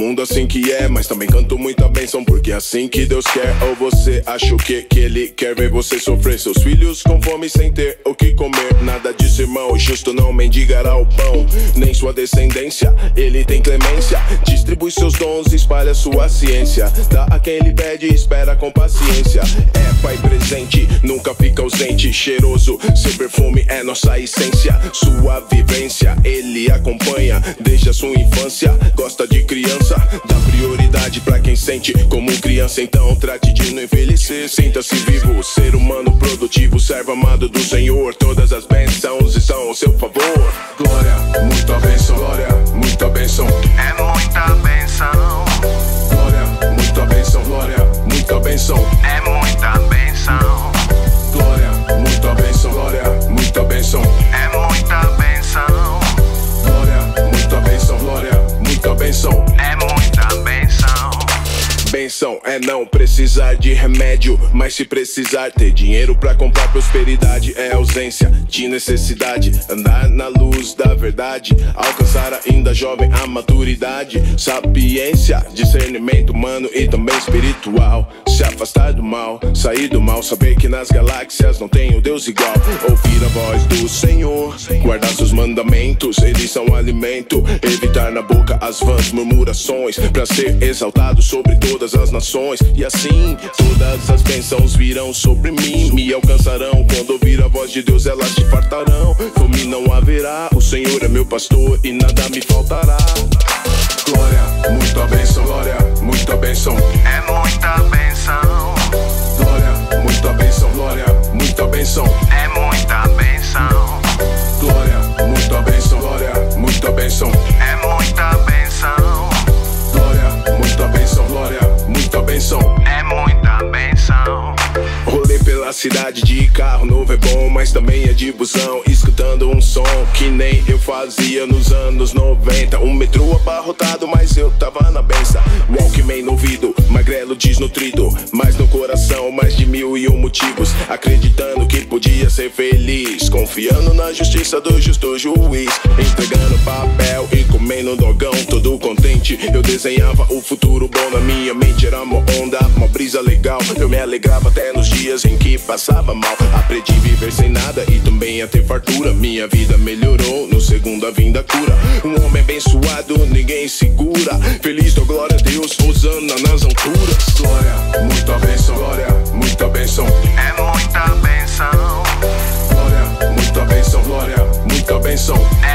mundo assim que é, mas também canto muita bênção, porque é assim que Deus quer. Ou você acha o que Ele quer ver você sofrer? Seus filhos com fome sem ter o que comer. Nada disso, irmão, o justo não mendigará o pão, nem sua descendência. Ele tem clemência, distribui seus dons, espalha sua ciência. Dá a quem Ele pede, espera com paciência. É pai presente, nunca fica ausente. Cheiroso, seu perfume é nossa essência. Sua vivência, Ele acompanha desde a sua infância. Gosta de criança, dá prioridade pra quem sente como criança. Então trate de não envelhecer, sinta-se vivo. Ser humano produtivo, servo amado do Senhor. Todas as bênçãos estão ao seu favor. Glória, muita bênção. Glória, muita bênção. É muita bênção. Glória, muita bênção. Glória, muita bênção. É muita bênção. Glória, muita bênção. Glória, muita bênção. É muita bênção. Glória, muita bênção. Glória, muita bênção. É muita bênção. Bênção é não precisar de remédio, mas se precisar ter dinheiro pra comprar prosperidade. É ausência de necessidade, andar na luz da verdade, alcançar ainda jovem a maturidade. Sapiência, discernimento humano e também espiritual. Se afastar do mal, sair do mal, saber que nas galáxias não tem um Deus igual. Ouvir a voz do Senhor, guardar seus mandamentos, eles são alimento. Evitar na boca as vãs murmurações, pra ser exaltado sobre todas as nações. E assim todas as bênçãos virão sobre mim, me alcançarão. Quando ouvir a voz de Deus, elas te fartarão. Fome não haverá, o Senhor é meu pastor e nada me faltará. Glória, muita bênção. Glória, muita bênção. É muita bênção. Glória, muita bênção. Glória, muita bênção. É muita bênção. Glória, muita bênção. Glória, muita bênção. É muita bênção. Glória, muita bênção. Glória, muita bênção. É muita bênção. Rolê pela cidade de carro novo é bom, mas também é de busão, escutando um som que nem eu fazia nos anos 90. Um metrô abarrotado, mas eu tava na benção. Walkman no ouvido, magrelo desnutrido, mas no coração mais de 1001 motivos. Acreditando que podia ser feliz, confiando na justiça do justo juiz. Entregando papel e comendo dogão, todo contente. Eu desenhava o futuro bom na minha mente. Era uma onda, uma brisa legal. Eu me alegrava até nos dias em que passava mal. Aprendi a viver sem nada e também a ter fartura. Minha vida melhorou, no segundo a vinda cura. Um homem abençoado, ninguém segura. Feliz dou glória a Deus, Hosana nas alturas. Glória, muita bênção. Glória, muita bênção. É muita bênção. Glória, muita bênção. Glória, muita bênção.